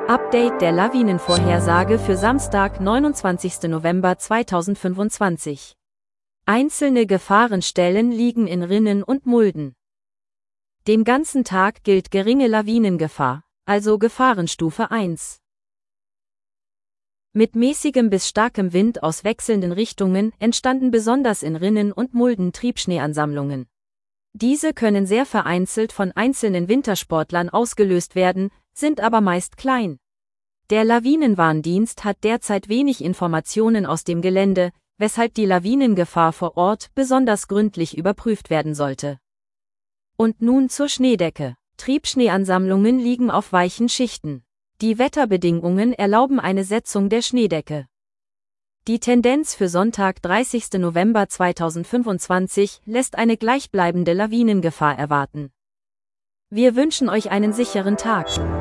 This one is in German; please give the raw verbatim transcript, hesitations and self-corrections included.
Update der Lawinenvorhersage für Samstag, neunundzwanzigsten November zweitausendfünfundzwanzig. Einzelne Gefahrenstellen liegen in Rinnen und Mulden. Den ganzen Tag gilt geringe Lawinengefahr, also Gefahrenstufe eins. Mit mäßigem bis starkem Wind aus wechselnden Richtungen entstanden besonders in Rinnen und Mulden Triebschneeansammlungen. Diese können sehr vereinzelt von einzelnen Wintersportlern ausgelöst werden, sind aber meist klein. Der Lawinenwarndienst hat derzeit wenig Informationen aus dem Gelände, weshalb die Lawinengefahr vor Ort besonders gründlich überprüft werden sollte. Und nun zur Schneedecke. Triebschneeansammlungen liegen auf weichen Schichten. Die Wetterbedingungen erlauben eine Setzung der Schneedecke. Die Tendenz für Sonntag, dreißigsten November zweitausendfünfundzwanzig, lässt eine gleichbleibende Lawinengefahr erwarten. Wir wünschen euch einen sicheren Tag.